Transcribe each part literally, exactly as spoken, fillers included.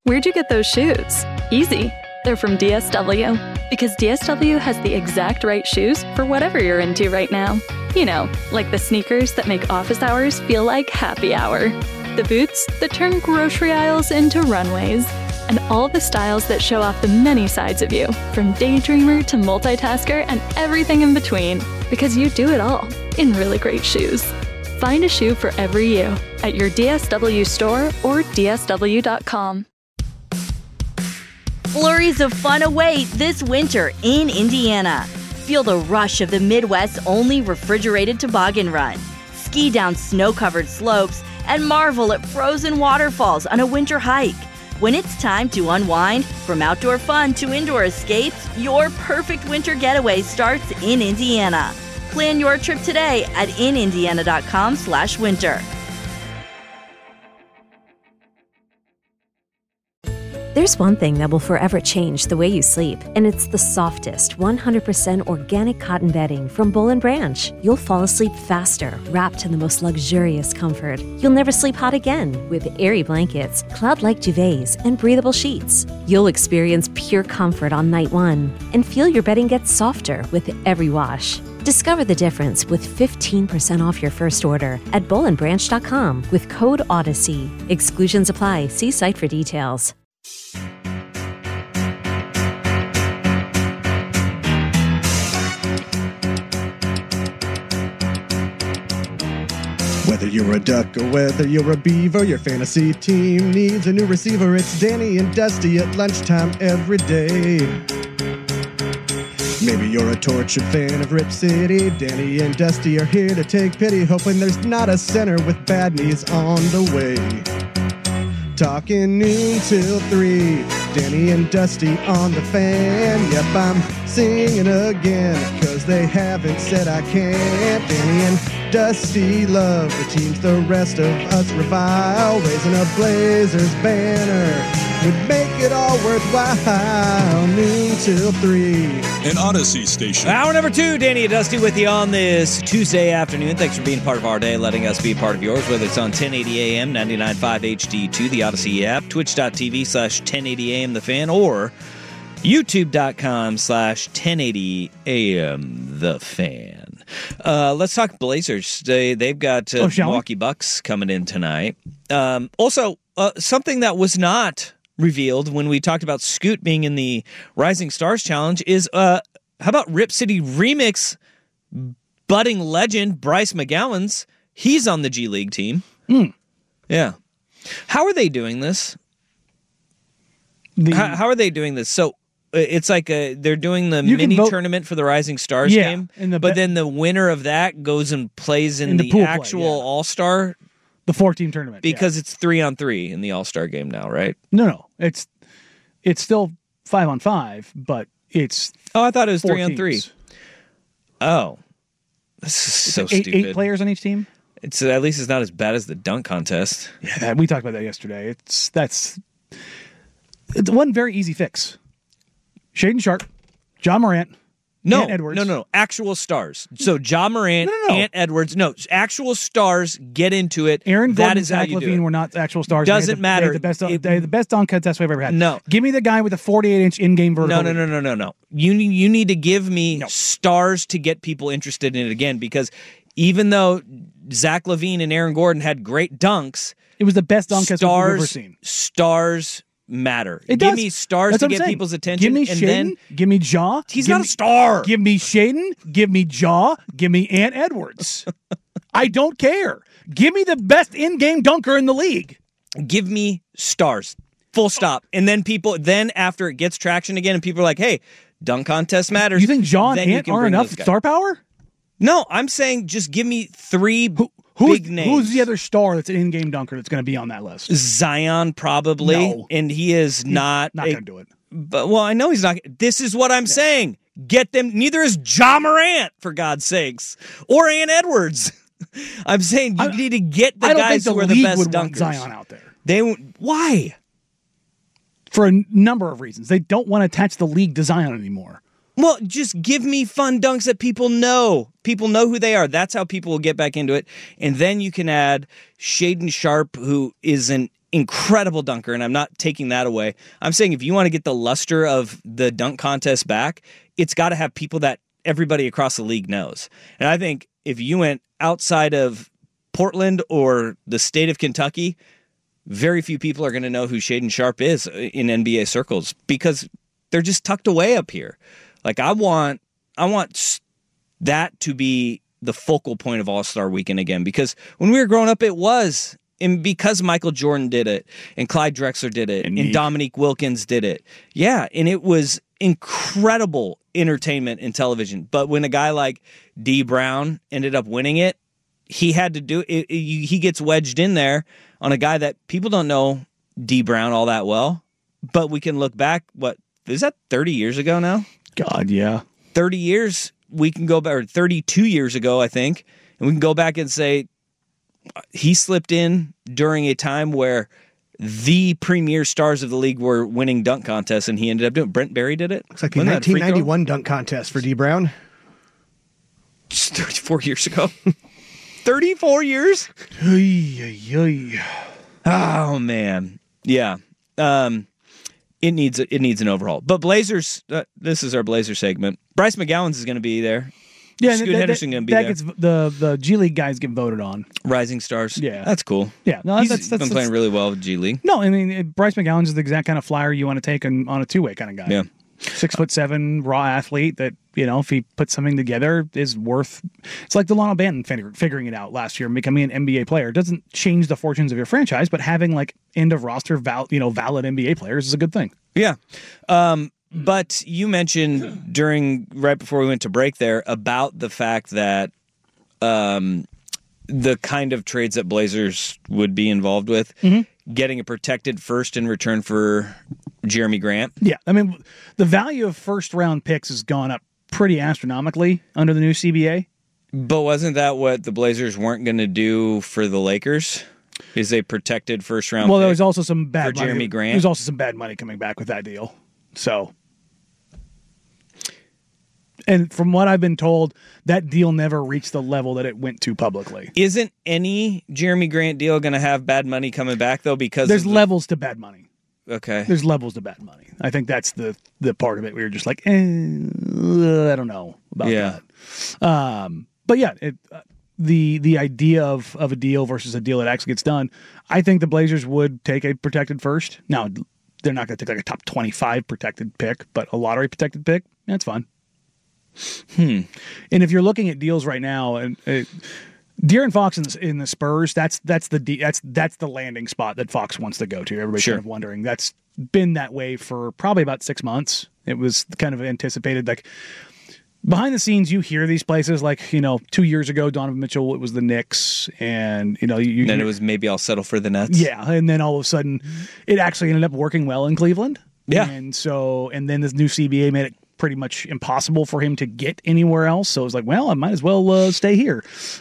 Where'd you get those shoes? Easy. They're from D S W. Because D S W has the exact right shoes for whatever you're into right now. You know, like the sneakers that make office hours feel like happy hour. The boots that turn grocery aisles into runways. And all the styles that show off the many sides of you, from daydreamer to multitasker and everything in between. Because you do it all in really great shoes. Find a shoe for every you at your D S W store or D S W dot com. Flurries of fun await this winter in Indiana. Feel the rush of the Midwest's only refrigerated toboggan run. Ski down snow-covered slopes and marvel at frozen waterfalls on a winter hike. When it's time to unwind, from outdoor fun to indoor escapes, your perfect winter getaway starts in Indiana. Plan your trip today at in indiana dot com slash winter. There's one thing that will forever change the way you sleep, and it's the softest, one hundred percent organic cotton bedding from Boll and Branch. You'll fall asleep faster, wrapped in the most luxurious comfort. You'll never sleep hot again with airy blankets, cloud-like duvets, and breathable sheets. You'll experience pure comfort on night one and feel your bedding gets softer with every wash. Discover the difference with fifteen percent off your first order at boll and branch dot com with code Odyssey. Exclusions apply. See site for details. Whether you're a duck or whether you're a beaver, your fantasy team needs a new receiver. It's Danny and Dusty at lunchtime every day. Maybe you're a tortured fan of Rip City. Danny and Dusty are here to take pity, hoping there's not a center with bad knees on the way. Talking noon till three, Danny and Dusty on the fan. Yep, I'm singing again, cause they haven't said I can't. Danny and Dusty love the teams the rest of us revile. Raising a Blazers banner would make it all worthwhile. Noon till three. An Odyssey station. Hour number two, Danny and Dusty with you on this Tuesday afternoon. Thanks for being part of our day, letting us be a part of yours, whether it's on ten eighty A M, ninety-nine point five H D two, the Odyssey app, twitch.tv slash 1080am the fan, or youtube.com slash 1080am the fan. Uh, let's talk Blazers. They, they've got uh, oh, Milwaukee Bucks coming in tonight. Um, also, uh, something that was not revealed when we talked about Scoot being in the Rising Stars Challenge is, uh, how about Rip City Remix budding legend Bryce McGowan's? He's on the G League team. Mm. Yeah. How are they doing this? The, how, how are they doing this? So it's like a, they're doing the mini vote, tournament for the Rising Stars yeah, game, the but be- then the winner of that goes and plays in, in the, the actual play, yeah. All-Star. The four-team tournament. Because yeah. it's three on three in the All-Star game now, right? No, no. It's it's still five on five, but it's Oh, I thought it was three teams. on three. Oh. This is so like eight, stupid. Eight players on each team? It's at least it's not as bad as the dunk contest. Yeah, we talked about that yesterday. It's that's it's one very easy fix. Shaedon Sharpe, John Morant, No, Ant Edwards. no, no, actual stars. So John Morant, no, no, no. Ant Edwards, no, actual stars get into it. Aaron that Gordon is and how Zach you do LaVine it. were not actual stars. Doesn't they had the, matter. They had the best, It, they had the best dunk contest we've ever had. No. Give me the guy with the forty-eight inch in-game vertical. No, no, no, no, no, no. You need, you need to give me No. stars to get people interested in it again, because even though Zach LaVine and Aaron Gordon had great dunks, It was the best dunk contest we've stars, ever seen. stars matter. It give does. me stars That's to what I'm get saying. people's attention. Give me and Shaedon. then Give me Jaw. he's give not me, a star. Give me Shaedon. Give me Jaw. Give me Ant Edwards. I don't care. Give me the best in-game dunker in the league. Give me stars. Full stop. And then people, then after it gets traction again and people are like, hey, dunk contest matters. You think Jaw and then you Ant can aren't bring enough those guys. star power? No, I'm saying just give me three Who, who's, big names. who's the other star that's an in-game dunker that's going to be on that list? Zion probably, No. and he is not Not a- going to do it. But well, I know he's not. This is what I'm saying. Get them. Neither is Ja Morant, for God's sakes, or Ant Edwards. I'm saying you I- need to get the I don't guys think who the are the league best would want dunkers. Zion out there They won't- why? for a n- number of reasons. They don't want to attach the league to Zion anymore. Well, just give me fun dunks that people know. People know who they are. That's how people will get back into it. And then you can add Shaedon Sharpe, who is an incredible dunker, and I'm not taking that away. I'm saying if you want to get the luster of the dunk contest back, it's got to have people that everybody across the league knows. And I think if you went outside of Portland or the state of Kentucky, very few people are going to know who Shaedon Sharpe is in N B A circles because they're just tucked away up here. Like I want, I want that to be the focal point of All-Star Weekend again, because when we were growing up, it was. And because Michael Jordan did it, and Clyde Drexler did it, and, and Dominique Wilkins did it. Yeah, and it was incredible entertainment in television. But when a guy like D. Brown ended up winning it, he had to do it. He gets wedged in there on a guy that people don't know D. Brown all that well. But we can look back, what, is that thirty years ago now? God, yeah. thirty years, we can go back, or thirty-two years ago, I think, and we can go back and say, he slipped in during a time where the premier stars of the league were winning dunk contests, and he ended up doing it. Brent Berry did it. Looks like the Wasn't nineteen ninety-one dunk contest for D. Brown. Just thirty-four years ago. thirty-four years? Oh, man. Yeah. Um, it needs it needs an overhaul. But Blazers, uh, this is our Blazer segment. Bryce McGowan's is going to be there. Yeah, Scoot that, Henderson that, going to be that there. Gets, the the G League guys get voted on. Rising stars. Yeah, that's cool. Yeah, no, he's that's, that's, been that's, playing really well with G League. No, I mean it, Bryce McGowan's is the exact kind of flyer you want to take on, on a two way kind of guy. Yeah, six foot seven, raw athlete that, you know, if he puts something together is worth. It's like Delano Banton figure, figuring it out last year and becoming an N B A player. It doesn't change the fortunes of your franchise, but having like end of roster val, you know, valid N B A players is a good thing. Yeah. Um, But you mentioned during, right before we went to break there, about the fact that um, the kind of trades that Blazers would be involved with, mm-hmm. getting a protected first in return for Jeremy Grant. Yeah, I mean, the value of first-round picks has gone up pretty astronomically under the new C B A. But wasn't that what the Blazers weren't going to do for the Lakers? Is a protected first-round well, pick there was also some bad for money. Jeremy Grant? There was also some bad money coming back with that deal. So... And from what I've been told, that deal never reached the level that it went to publicly. Isn't any Jeremy Grant deal going to have bad money coming back, though? Because there's the... levels to bad money. Okay. There's levels to bad money. I think that's the the part of it. We were just like, eh, I don't know about yeah. that. Um, but yeah, it, uh, the the idea of, of a deal versus a deal that actually gets done, I think the Blazers would take a protected first. Now, they're not going to take like a top twenty-five protected pick, but a lottery protected pick, that's fine. Hmm. And if you're looking at deals right now, and uh, De'Aaron Fox in the, in the Spurs, that's that's the de- that's that's the landing spot that Fox wants to go to. Everybody's sure. kind of wondering. That's been that way for probably about six months. It was kind of anticipated. Like behind the scenes, you hear these places. Like you know, two years ago, Donovan Mitchell, it was the Knicks, and you know, you, and then you, it was maybe I'll settle for the Nets. Yeah, and then all of a sudden, it actually ended up working well in Cleveland. Yeah, and so and then this new C B A made it pretty much impossible for him to get anywhere else. So it was like, well, I might as well uh, stay here.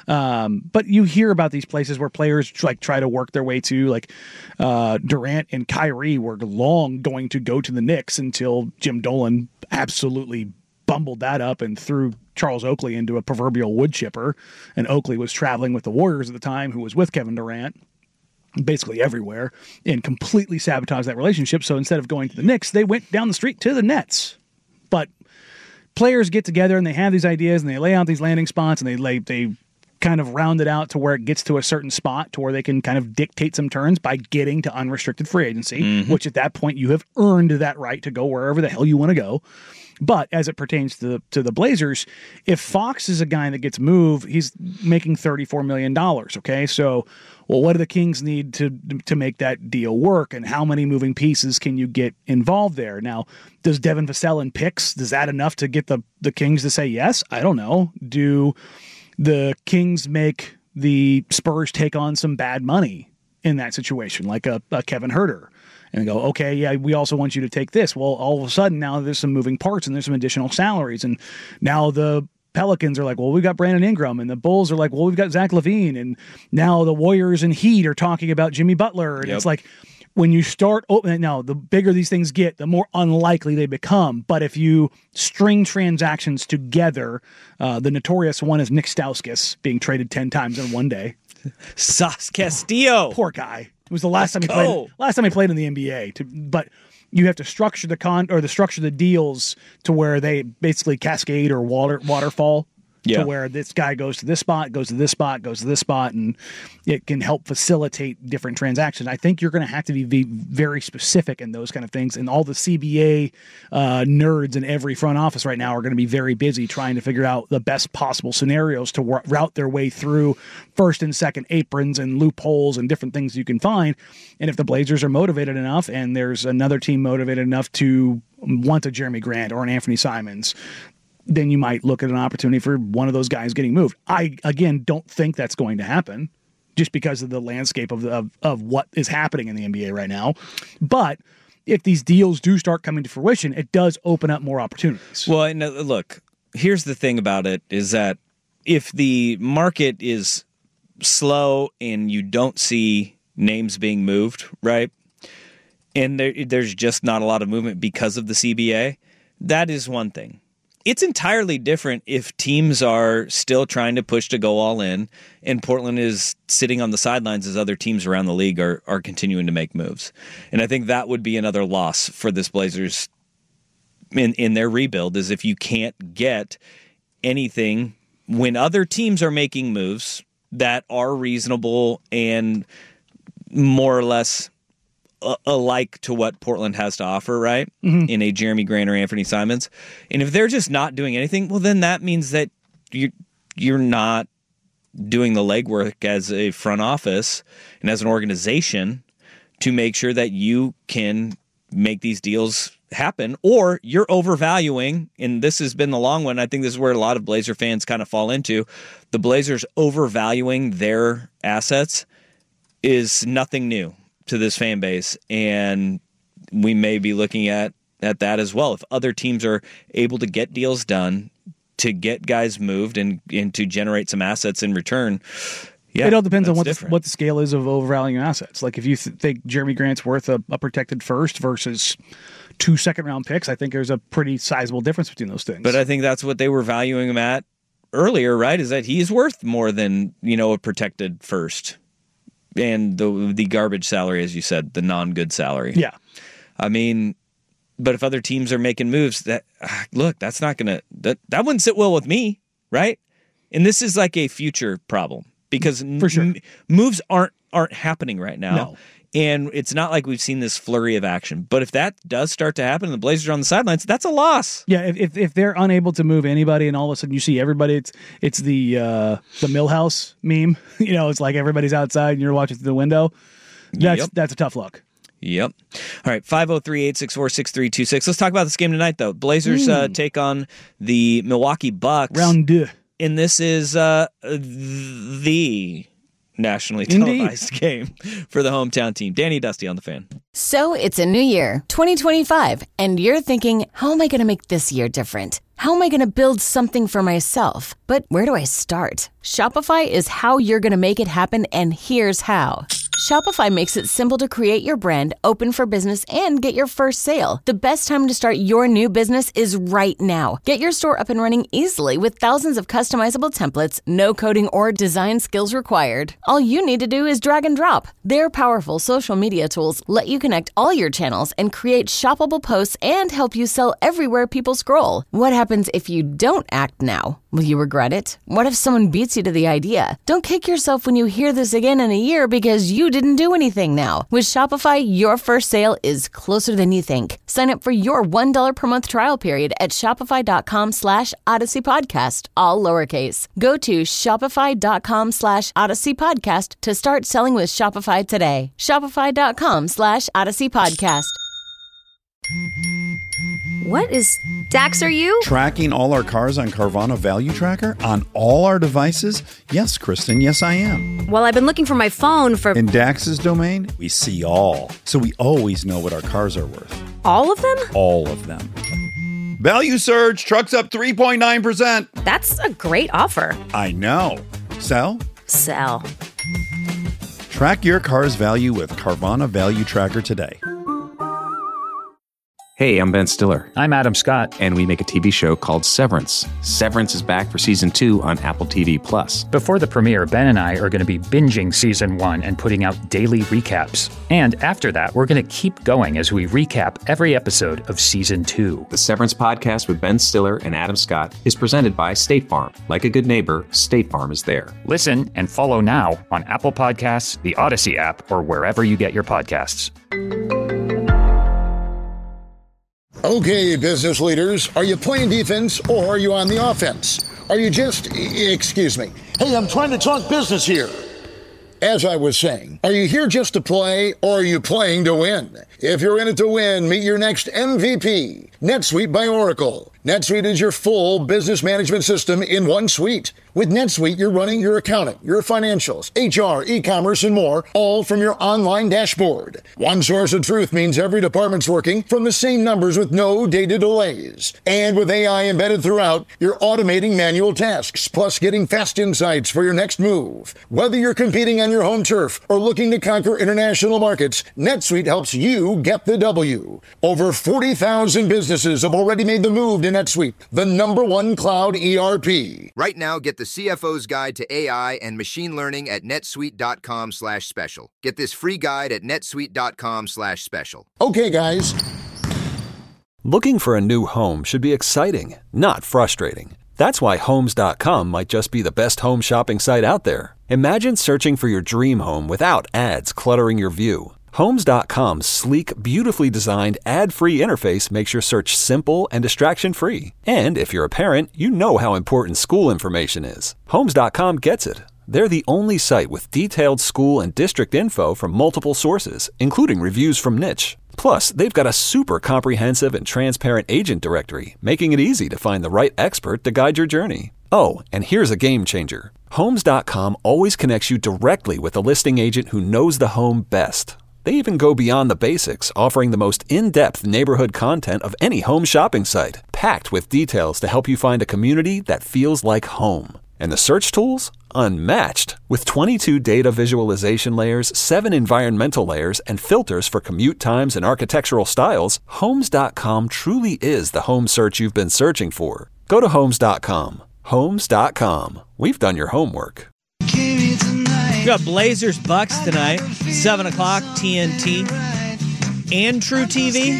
Um, but you hear about these places where players like try to work their way to, like uh, Durant and Kyrie were long going to go to the Knicks until Jim Dolan absolutely bumbled that up and threw Charles Oakley into a proverbial wood chipper. And Oakley was traveling with the Warriors at the time, who was with Kevin Durant basically everywhere, and completely sabotaged that relationship. So instead of going to the Knicks, they went down the street to the Nets. But players get together and they have these ideas and they lay out these landing spots and they lay, they kind of round it out to where it gets to a certain spot to where they can kind of dictate some turns by getting to unrestricted free agency, mm-hmm. which at that point you have earned that right to go wherever the hell you want to go. But as it pertains to the, to the Blazers, if Fox is a guy that gets moved, he's making thirty-four million dollars, okay? So, well, what do the Kings need to to make that deal work, and how many moving pieces can you get involved there? Now, does Devin Vassell and picks, is that enough to get the, the Kings to say yes? I don't know. Do the Kings make the Spurs take on some bad money in that situation, like a, a Kevin Huerter? And go, okay, yeah, we also want you to take this. Well, all of a sudden, now there's some moving parts and there's some additional salaries. And now the Pelicans are like, well, we've got Brandon Ingram. And the Bulls are like, well, we've got Zach LaVine. And now the Warriors and Heat are talking about Jimmy Butler. And yep. It's like, when you start opening, now, the bigger these things get, the more unlikely they become. But if you string transactions together, uh, the notorious one is Nick Stauskas being traded ten times in one day. Sauce Castillo. Poor guy. was the last Let's time he go. played. Last time he played in the N B A. To, but you have to structure the con or the structure the deals to where they basically cascade or water waterfall. Yeah. To where this guy goes to this spot, goes to this spot, goes to this spot, and it can help facilitate different transactions. I think you're going to have to be, be very specific in those kind of things. And all the C B A uh, nerds in every front office right now are going to be very busy trying to figure out the best possible scenarios to w- route their way through first and second aprons and loopholes and different things you can find. And if the Blazers are motivated enough and there's another team motivated enough to want a Jeremy Grant or an Anthony Simons, then you might look at an opportunity for one of those guys getting moved. I, again, don't think that's going to happen just because of the landscape of, the, of, of what is happening in the N B A right now. But if these deals do start coming to fruition, it does open up more opportunities. Well, and uh, look, here's the thing about it is that if the market is slow and you don't see names being moved, right, and there, there's just not a lot of movement because of the C B A, that is one thing. It's entirely different if teams are still trying to push to go all in and Portland is sitting on the sidelines as other teams around the league are, are continuing to make moves. And I think that would be another loss for this Blazers in, in their rebuild is if you can't get anything when other teams are making moves that are reasonable and more or less alike to what Portland has to offer, right? Mm-hmm. In a Jeremy Grant or Anthony Simons. And if they're just not doing anything, well, then that means that you're, you're not doing the legwork as a front office and as an organization to make sure that you can make these deals happen, or you're overvaluing, and this has been the long one. I think this is where a lot of Blazer fans kind of fall into. The Blazers overvaluing their assets is nothing new to this fan base, and we may be looking at, at that as well. If other teams are able to get deals done, to get guys moved, and, and to generate some assets in return, yeah, it all depends on what the, different. what the scale is of overvaluing assets. Like if you th- think Jeremy Grant's worth a, a protected first versus two second round picks, I think there's a pretty sizable difference between those things. But I think that's what they were valuing him at earlier, right? Is that he's worth more than, you know, a protected first. And the the garbage salary, as you said, the non-good salary. Yeah. I mean, but if other teams are making moves, that look, that's not going to, that, that wouldn't sit well with me, right? And this is like a future problem because For sure. m- moves aren't aren't happening right now. No. And it's not like we've seen this flurry of action. But if that does start to happen and the Blazers are on the sidelines, that's a loss. Yeah, if, if if they're unable to move anybody and all of a sudden you see everybody, it's it's the uh, the Millhouse meme. You know, it's like everybody's outside and you're watching through the window. That's Yep. that's a tough look. Yep. All right, five oh three, eight six four, six three two six. Let's talk about this game tonight, though. Blazers uh, take on the Milwaukee Bucks. Round deux. And this is uh, the nationally Indeed. televised game for the hometown team. Danny Dusty on the Fan. So it's a new year, twenty twenty-five, and you're thinking, how am I going to make this year different? How am I going to build something for myself? But where do I start? Shopify is how you're going to make it happen, and here's how. Shopify makes it simple to create your brand, open for business, and get your first sale. The best time to start your new business is right now. Get your store up and running easily with thousands of customizable templates, no coding or design skills required. All you need to do is drag and drop. Their powerful social media tools let you connect all your channels and create shoppable posts and help you sell everywhere people scroll. What happens if you don't act now? Will you regret it? What if someone beats you to the idea? Don't kick yourself when you hear this again in a year because you didn't do anything now. With Shopify, your first sale is closer than you think. Sign up for your one dollar per month trial period at shopify.com slash Odyssey Podcast, all lowercase. Go to shopify.com slash Odyssey Podcast to start selling with Shopify today. Shopify.com slash Odyssey Podcast. What is Dax, are you? Tracking all our cars on Carvana Value Tracker on all our devices? Yes, Kristen, yes, I am. Well, I've been looking for my phone for... In Dax's domain, we see all. So we always know what our cars are worth. All of them? All of them. Value surge, trucks up three point nine percent. That's a great offer. I know. Sell? Sell. Track your car's value with Carvana Value Tracker today. Hey, I'm Ben Stiller. I'm Adam Scott. And we make a T V show called Severance. Severance is back for season two on Apple T V Plus. Before the premiere, Ben and I are going to be binging season one and putting out daily recaps. And after that, we're going to keep going as we recap every episode of season two. The Severance podcast with Ben Stiller and Adam Scott is presented by State Farm. Like a good neighbor, State Farm is there. Listen and follow now on Apple Podcasts, the Odyssey app, or wherever you get your podcasts. Okay, business leaders, are you playing defense or are you on the offense? Are you just, excuse me, hey, I'm trying to talk business here. As I was saying, are you here just to play or are you playing to win? If you're in it to win, meet your next M V P, NetSuite by Oracle. NetSuite is your full business management system in one suite. With NetSuite, you're running your accounting, your financials, H R, e-commerce, and more, all from your online dashboard. One source of truth means every department's working from the same numbers with no data delays. And with A I embedded throughout, you're automating manual tasks, plus getting fast insights for your next move. Whether you're competing on your home turf or looking to conquer international markets, NetSuite helps you get the W. Over forty thousand businesses have already made the move to NetSuite, the number one cloud E R P. Right now, get the C F O's Guide to A I and Machine Learning at netsuite.com slash special. Get this free guide at netsuite.com slash special. Okay, guys. Looking for a new home should be exciting, not frustrating. That's why Homes dot com might just be the best home shopping site out there. Imagine searching for your dream home without ads cluttering your view. Homes dot com's sleek, beautifully designed, ad-free interface makes your search simple and distraction-free. And if you're a parent, you know how important school information is. Homes dot com gets it. They're the only site with detailed school and district info from multiple sources, including reviews from Niche. Plus, they've got a super comprehensive and transparent agent directory, making it easy to find the right expert to guide your journey. Oh, and here's a game changer. Homes dot com always connects you directly with a listing agent who knows the home best. They even go beyond the basics, offering the most in-depth neighborhood content of any home shopping site, packed with details to help you find a community that feels like home. And the search tools? Unmatched. With twenty-two data visualization layers, seven environmental layers, and filters for commute times and architectural styles, Homes dot com truly is the home search you've been searching for. Go to Homes dot com. Homes dot com. We've done your homework. We got Blazers Bucks tonight, seven o'clock, T N T, and True T V.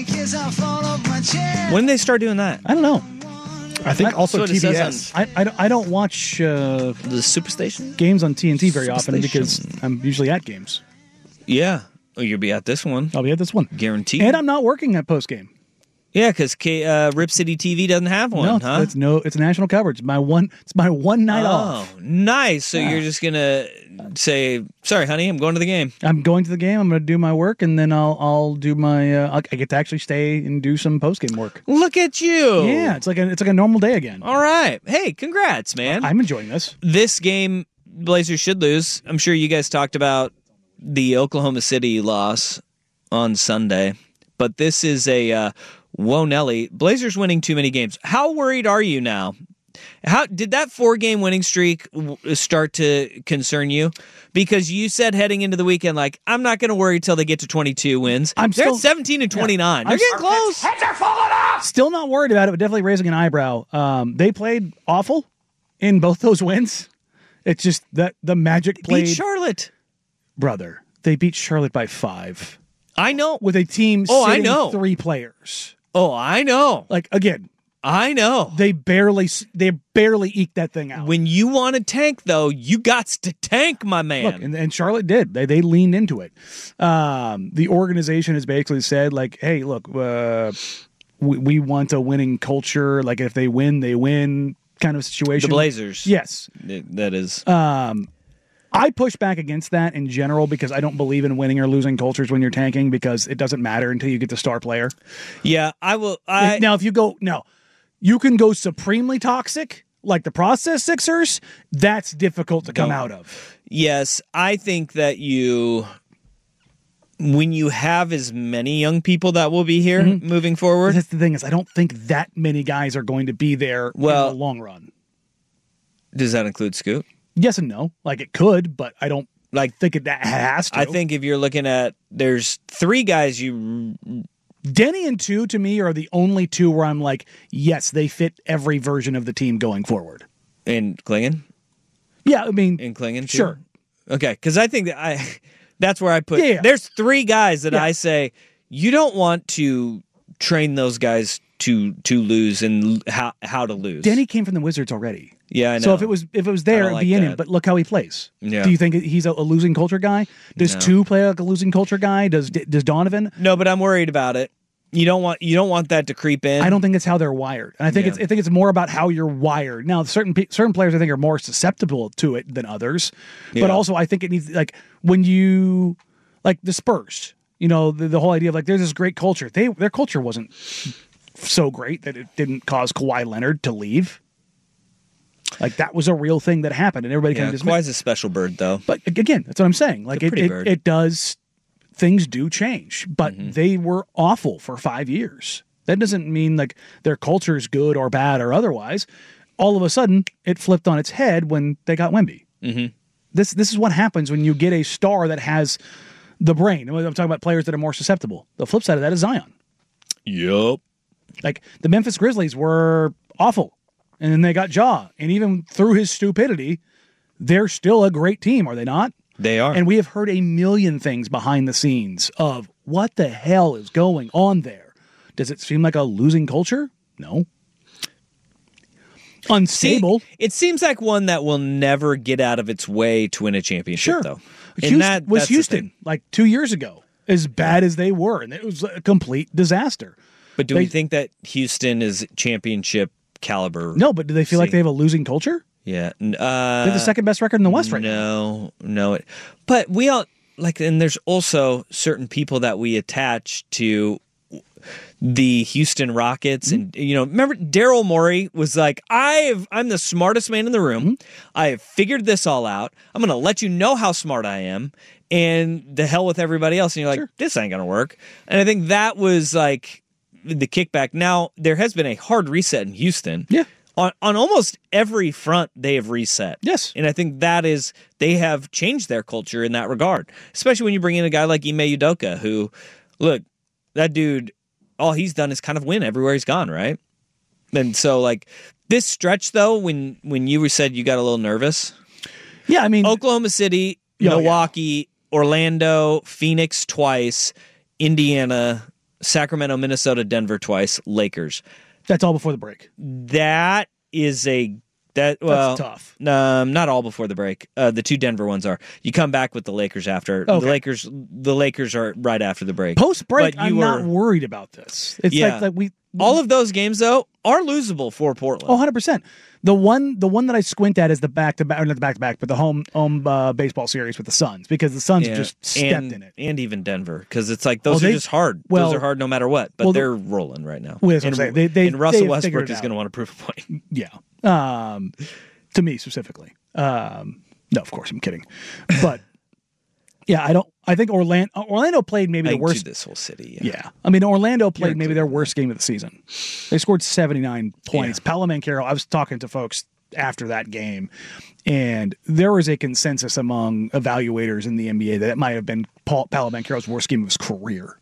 When did they start doing that? I don't know. I think That's also what it T B says S. I, I, don't- I don't watch uh, The Superstation? games on T N T very often Superstation. because I'm usually at games. Yeah. Oh, you'll be at this one. I'll be at this one. Guaranteed. And I'm not working at postgame. Yeah, because uh, Rip City T V doesn't have one, no, it's, huh? it's no, it's national coverage. My one, it's my one night oh, off. nice. So Yeah. you're just going to say, sorry, honey, I'm going to the game. I'm going to the game. I'm going to do my work, and then I'll I'll do my. Uh, I'll, I get to actually stay and do some postgame work. Look at you. Yeah, it's like a it's like a normal day again. All right. Hey, congrats, man. I'm enjoying this. This game, Blazers should lose. I'm sure you guys talked about the Oklahoma City loss on Sunday, but this is a uh, whoa, Nelly. Blazers winning too many games. How worried are you now? How did that four-game winning streak w- start to concern you? Because you said heading into the weekend, like, I'm not going to worry till they get to twenty-two wins. I'm They're still- at seventeen and twenty-nine. Yeah. They're I'm- getting close. Heads are falling off! Still not worried about it, but definitely raising an eyebrow. Um, they played awful in both those wins. It's just that the Magic played. Beat Charlotte. Brother, they beat Charlotte by five. I know. With a team Oh, I sitting know. three players. Oh, I know. Like, again, I know. they barely they barely eked that thing out. When you want to tank, though, you got to tank, my man. Look, and, and Charlotte did. They they leaned into it. Um, the organization has basically said, like, hey, look, uh, we, we want a winning culture. Like, if they win, they win kind of situation. The Blazers. Yes. That is. Um, I push back against that in general because I don't believe in winning or losing cultures when you're tanking because it doesn't matter until you get the star player. Yeah, I will. I, now, if you go, no, you can go supremely toxic like the process Sixers. That's difficult to come Don't. out of. Yes, I think that you, when you have as many young people that will be here Mhm. moving forward. That's the thing is I don't think that many guys are going to be there Well- in the long run. Does that include Scoot? Yes and no. Like it could, but I don't Like think it that has to. I think if you're looking at, there's three guys you Denny and two, to me, are the only two where I'm like, yes, they fit every version of the team going forward. And Klingon? Yeah, I mean... And Klingon, too? Sure. Okay, because I think that I that's where I put... Yeah, yeah. There's three guys that Yeah. I say, you don't want to train those guys to to lose and l- how how to lose. Denny came from the Wizards already. Yeah, I know. So if it was if it was I there, don't it'd like be in him. that. But look how he plays. Yeah. Do you think he's a, a losing culture guy? Does No. two play like a losing culture guy? Does does Donovan? No, but I'm worried about it. You don't want you don't want that to creep in. I don't think it's how they're wired, and I think Yeah. it's I think it's more about how you're wired. Now, certain pe- certain players I think are more susceptible to it than others, Yeah. but also I think it needs like when you like the Spurs. You know, the, the whole idea of like there's this great culture. They their culture wasn't so great that it didn't cause Kawhi Leonard to leave. Like that was a real thing that happened, and everybody Yeah, kind of Kawhi's a special bird, though. But again, that's what I'm saying. Like He's a it, pretty it, bird. it does. Things do change, but Mm-hmm. they were awful for five years. That doesn't mean like their culture is good or bad or otherwise. All of a sudden, it flipped on its head when they got Wemby. Mm-hmm. This this is what happens when you get a star that has the brain. I'm talking about players that are more susceptible. The flip side of that is Zion. Yup. Like the Memphis Grizzlies were awful, and then they got Ja, and even through his stupidity, they're still a great team, are they not? They are. And we have heard a million things behind the scenes of what the hell is going on there. Does it seem like a losing culture? No. Unstable. See, it seems like one that will never get out of its way to win a championship, Sure. though. And Houston that was that's the Houston thing. like two years ago, as bad as they were, and it was a complete disaster. But do They- we think that Houston is championship caliber? No, but do they feel like they have a losing culture? Yeah. n- Uh, They're the second best record in the West right now. No, no. It, but we all like, and there's also certain people that we attach to the Houston Rockets, and you know, remember Daryl Morey was like, "I've I'm the smartest man in the room. I have figured this all out. I'm going to let you know how smart I am, and the hell with everybody else." And you're like, "This ain't going to work." And I think that was like the kickback. Now there has been a hard reset in Houston. Yeah. On, on almost every front, they have reset. Yes. And I think that is, they have changed their culture in that regard, especially when you bring in a guy like Ime Udoka, who, look, that dude, all he's done is kind of win everywhere he's gone, right? And so, like, this stretch, though, when, when you said you got a little nervous. Yeah, I mean. Oklahoma City, Yeah, Milwaukee, Orlando, Phoenix twice, Indiana, Sacramento, Minnesota, Denver twice, Lakers. That's all before the break. That is a that well tough. Um, not all before the break. Uh, the two Denver ones are. You come back with the Lakers after Okay. the Lakers. The Lakers are right after the break. Post break, But you I'm were- not worried about this. It's Yeah. like, like we All of those games though are losable for Portland. Oh, one hundred percent. The one the one that I squint at is the back to back, not the back to back, but the home home uh, baseball series with the Suns, because the Suns Yeah. just stepped and, in it. and even Denver, because it's like those Oh, are they- just hard. well- those are hard no matter what. But well, they're rolling right now. Well, that's what and, I'm saying. They- they- and Russell they've Westbrook figured it is going to out. want to prove a point. Yeah. Um, to me specifically. Um, no, of course I'm kidding. But yeah, I don't. I think Orlando Orlando played maybe I the worst. include this whole city. Yeah. Yeah. I mean, Orlando played You're maybe their worst game of the season. They scored seventy-nine points. Paolo Banchero, I was talking to folks after that game, and there was a consensus among evaluators in the N B A that it might have been Paul, Paolo Banchero's worst game of his career.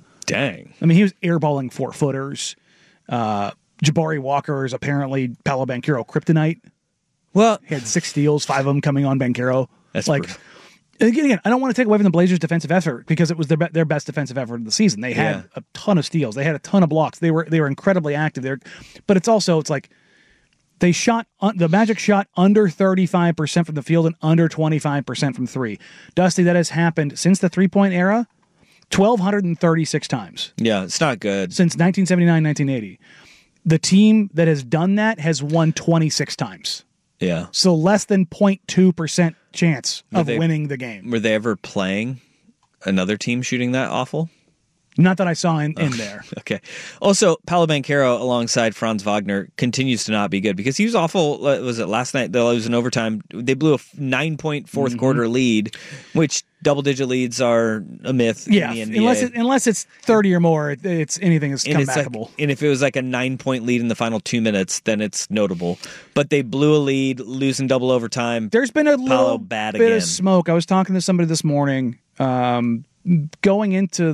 Dang. I mean, he was airballing four footers. Uh, Jabari Walker is apparently Paolo Banchero kryptonite. Well, he had six steals, five of them coming on Banchero. That's like. brutal. Again, again, I don't want to take away from the Blazers' defensive effort, because it was their be- their best defensive effort of the season. They had Yeah. a ton of steals. They had a ton of blocks. They were they were incredibly active there. But it's also it's like they shot un- the Magic shot under thirty-five percent from the field and under twenty-five percent from three. Dusty, that has happened since the three-point era twelve thirty-six times. Yeah, it's not good. Since nineteen seventy-nine, nineteen eighty. The team that has done that has won twenty-six times. Yeah. So less than zero point two percent chance Were of they- winning the game. Were they ever playing another team shooting that awful? Not that I saw in, in there. Okay. Also, Paolo Banchero alongside Franz Wagner continues to not be good, because he was awful. uh, Was it last night? They was in overtime. They blew a nine-point fourth Mhm. quarter lead, which double-digit leads are a myth Yeah, in the N B A. unless it, unless it's thirty or more, it, it's anything is and, it's like, comebackable. and if it was like a nine-point lead in the final two minutes, then it's notable. But they blew a lead, losing double overtime. There's been a Paolo little bad bit again. of smoke. I was talking to somebody this morning, um, going into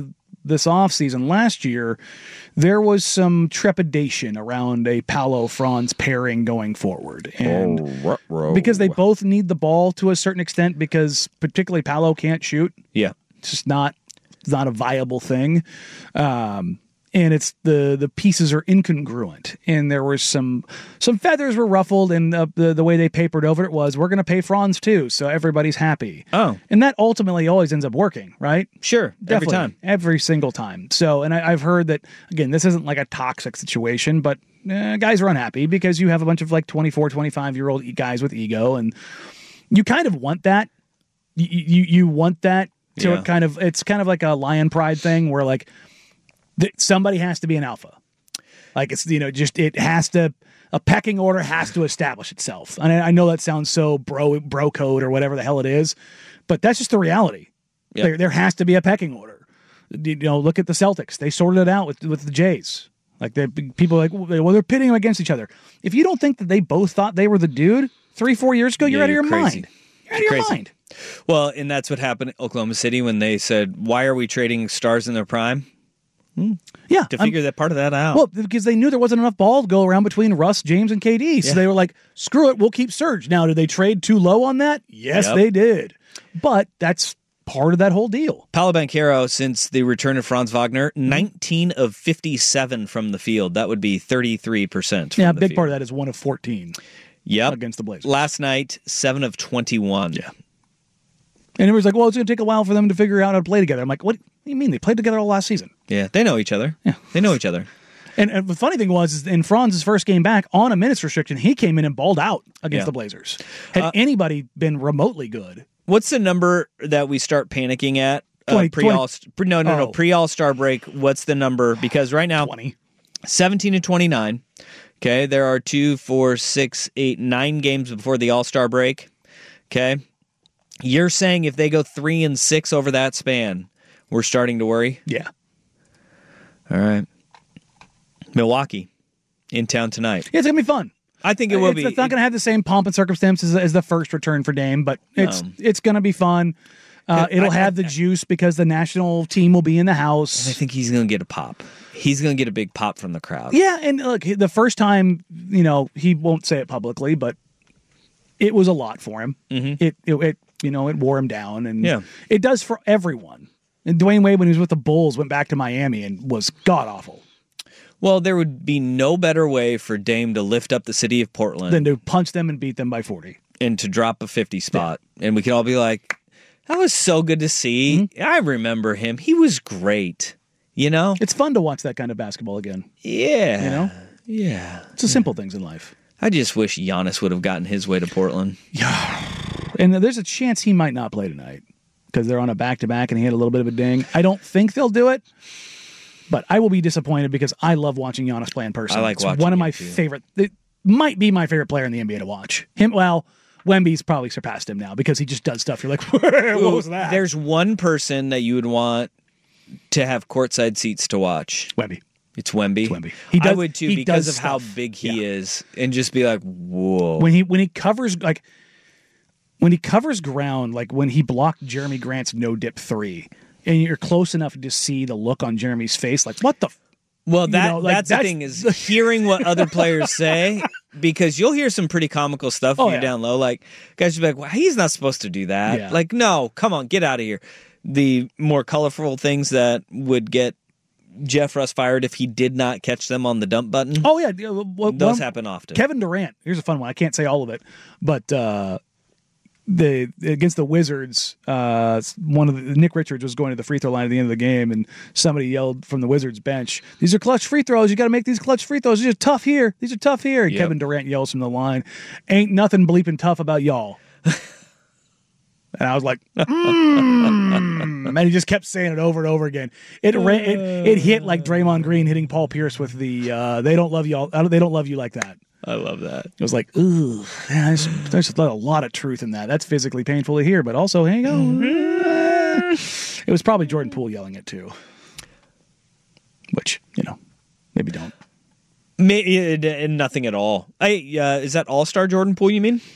this offseason. Last year, there was some trepidation around a Paolo-Franz pairing going forward. And oh, ruh-roh. because they both need the ball to a certain extent, because particularly Paolo can't shoot. Yeah. It's just not, it's not a viable thing. Um, and it's the the pieces are incongruent, and there was some some feathers were ruffled, and uh, the the way they papered over it was, we're going to pay Franz too, so everybody's happy. Oh, and that ultimately always ends up working, right? Sure, Definitely, every time, every single time. So, and I, I've heard that again, this isn't like a toxic situation, but eh, guys are unhappy because you have a bunch of like twenty-four, twenty-five year old guys with ego, and you kind of want that. You you, you want that to Yeah. kind of, it's kind of like a lion pride thing where like, somebody has to be an alpha. Like it's, you know, just, it has to, a pecking order has to establish itself. And I, I know that sounds so bro, bro code or whatever the hell it is, but that's just the reality. Yep. There, there has to be a pecking order. You know, look at the Celtics. They sorted it out with, with the Jays. Like they, people are like, well, they're pitting them against each other. If you don't think that they both thought they were the dude three, four years ago, you're Yeah, out of your you're crazy. mind. You're out of your Crazy. mind. Well, and that's what happened at Oklahoma City when they said, why are we trading stars in their prime? Hmm. Yeah, to figure I'm, that part of that out. Well, because they knew there wasn't enough ball to go around between Russ, James, and K D. So Yeah. they were like, screw it, we'll keep Serge. Now, did they trade too low on that? Yes, Yep. they did. But that's part of that whole deal. Paolo Banchero, since the return of Franz Wagner, nineteen of fifty-seven from the field. That would be thirty-three percent. From Yeah, a the big field. part of that is one of fourteen. Yep. Against the Blazers. Last night, seven of twenty-one. Yeah. And everybody's like, well, it's going to take a while for them to figure out how to play together. I'm like, what do you mean? They played together all last season. Yeah, they know each other. Yeah. They know each other. And, and the funny thing was, is in Franz's first game back on a minutes restriction, he came in and balled out against Yeah. the Blazers. Had Uh, anybody been remotely good? What's the number that we start panicking at? Uh, twenty, pre all no no no Oh. pre All Star break. What's the number? Because right now, twenty. seventeen and twenty-nine. Okay, there are two, four, six, eight, nine games before the All Star break. Okay, you're saying if they go three and six over that span, we're starting to worry. Yeah. All right. Milwaukee in town tonight. Yeah, it's going to be fun. I think it will it's, be. It's not going to have the same pomp and circumstances as, as the first return for Dame, but it's No. it's going to be fun. Uh, I- it'll I- have the juice because the national team will be in the house. I think he's going to get a pop. He's going to get a big pop from the crowd. Yeah, and look, the first time, you know, he won't say it publicly, but it was a lot for him. Mhm. It, it, it, you know, it wore him down, and Yeah. it does for everyone. And Dwayne Wade, when he was with the Bulls, went back to Miami and was god awful. Well, there would be no better way for Dame to lift up the city of Portland Then to punch them and beat them by forty. and to drop a fifty spot. And we could all be like, that was so good to see. Mm-hmm. I remember him. He was great. You know? It's fun to watch that kind of basketball again. Yeah. You know? Yeah. It's the simple things in life. I just wish Giannis would have gotten his way to Portland. And there's a chance he might not play tonight because they're on a back-to-back and he had a little bit of a ding. I don't think they'll do it, but I will be disappointed because I love watching Giannis play in person. I like it's watching one of him my too. favorite. It might be my favorite player in the N B A to watch. Him, well, Wemby's probably surpassed him now because he just does stuff. You're like, what was that? There's one person that you would want to have courtside seats to watch. Wemby. It's Wemby. It's Wemby. He does- I would too he because does of how stuff. big he is and just be like, whoa. When he when he covers like when he covers ground, like when he blocked Jeremy Grant's no dip three, and you're close enough to see the look on Jeremy's face, like what the. F-? Well, You that know, like, that's, the thing is hearing what other players say, because you'll hear some pretty comical stuff if Oh, you're yeah. down low. Like guys will be like, well, he's not supposed to do that. Yeah. Like, no, come on, get out of here. The more colorful things that would get Jeff Russ fired if he did not catch them on the dump button. Oh yeah, yeah, well, Those one- happen often. Kevin Durant. Here's a fun one. I can't say all of it, but uh, the against the Wizards, uh, one of the Nick Richards was going to the free throw line at the end of the game, and somebody yelled from the Wizards bench, "These are clutch free throws. You got to make these clutch free throws. These are tough here. These are tough here." And Yep. Kevin Durant yells from the line, "Ain't nothing bleeping tough about y'all." And I was like, mm. and he just kept saying it over and over again. It ran, it, it hit like Draymond Green hitting Paul Pierce with the uh, "They don't love you all. They don't love you like that." I love that. It was like, ooh, yeah, there's, there's a lot of truth in that. That's physically painful to hear, but also, hey, go. It was probably Jordan Poole yelling it too, which you know, maybe don't. May, uh, nothing at all. I uh, is that All Star Jordan Poole? You mean?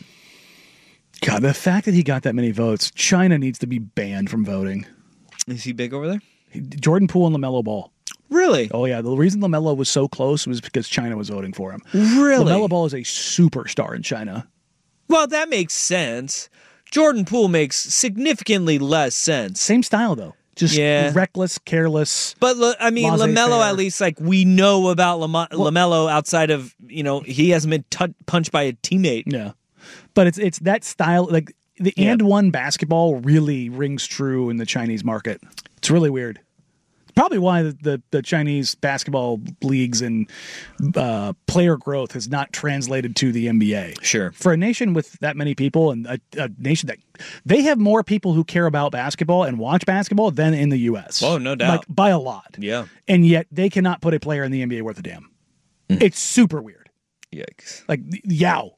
God, the fact that he got that many votes, China needs to be banned from voting. Is he big over there? Jordan Poole and LaMelo Ball. Really? Oh, yeah. The reason LaMelo was so close was because China was voting for him. Really? LaMelo Ball is a superstar in China. Well, that makes sense. Jordan Poole makes significantly less sense. Same style, though. Just yeah. reckless, careless. But, I mean, LaMelo, at least, like, we know about Lama- well, LaMelo outside of, you know, he hasn't been t- punched by a teammate. Yeah. But it's it's that style, like, the yeah. and one basketball really rings true in the Chinese market. It's really weird. Probably why the, the, the Chinese basketball leagues and uh, player growth has not translated to the N B A. Sure. For a nation with that many people and a, a nation that they have more people who care about basketball and watch basketball than in the U S. Oh, no doubt. Like, by a lot. Yeah. And yet they cannot put a player in the N B A worth a damn. Mm. It's super weird. Yikes. Like, yow.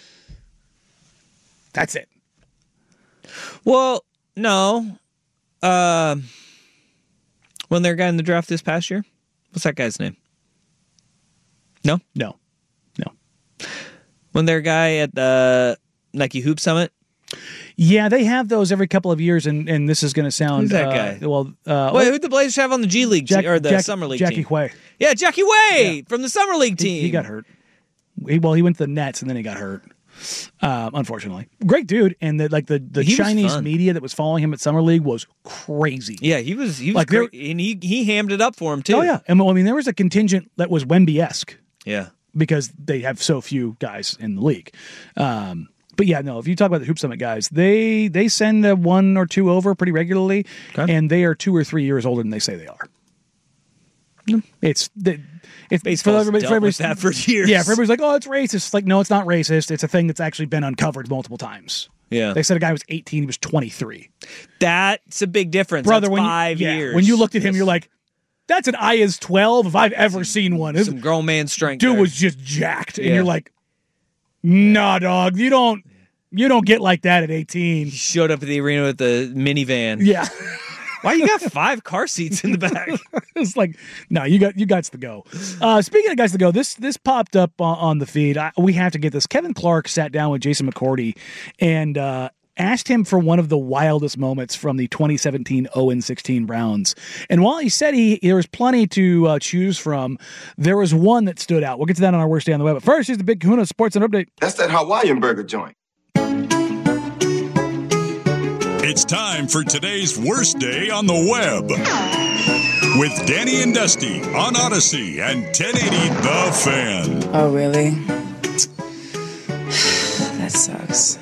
That's it. Well, no. Uh... Wasn't there a guy in the draft this past year? What's that guy's name? No? No. No. Wasn't there a guy at the Nike Hoop Summit? Yeah, they have those every couple of years, and, and this is going to sound... Who's that uh, guy? Well, uh, Wait, who did the Blazers have on the G League Jack, te- or the Jack, Summer League Jackie team? Jackie Hui. Yeah, Jackie Hui yeah. from the Summer League team. He, he got hurt. He, well, he went to the Nets, and then he got hurt. Um, unfortunately, great dude, and the like the, the Chinese media that was following him at Summer League was crazy. Yeah, he was he was like great, and he he hammed it up for him too. Oh yeah, and I mean there was a contingent that was Wemby-esque. Yeah, because they have so few guys in the league. Um, but yeah, no, if you talk about the Hoop Summit guys, they they send a one or two over pretty regularly, okay. and they are two or three years older than they say they are. It's the it's baseball's for everybody, dealt for everybody, with that for years. Yeah, for everybody's like, oh, it's racist. It's like, no, it's not racist. It's a thing that's actually been uncovered multiple times. Yeah, they said a guy was eighteen, he was twenty-three. That's a big difference, brother. That's when five you, yeah, years. when you looked at him, you're like, that's an I is twelve if I've ever seen one. Some grown man strength. Dude there. was just jacked, and yeah. you're like, nah, dog, you don't, you don't get like that at eighteen. He showed up at the arena with the minivan. Yeah. Why you got five car seats in the back? It's like, no, you got you got to go. Uh, speaking of guys to go, this this popped up on, on the feed. I, we have to get this. Kevin Clark sat down with Jason McCourty and uh, asked him for one of the wildest moments from the twenty seventeen oh and sixteen Browns. And while he said he there was plenty to uh, choose from, there was one that stood out. We'll get to that on our worst day on the web. But first, here's the Big Kahuna Sports Center update. That's that Hawaiian burger joint. It's time for today's worst day on the web with Danny and Dusty on Odyssey and ten eighty The Fan. Oh, really? That sucks.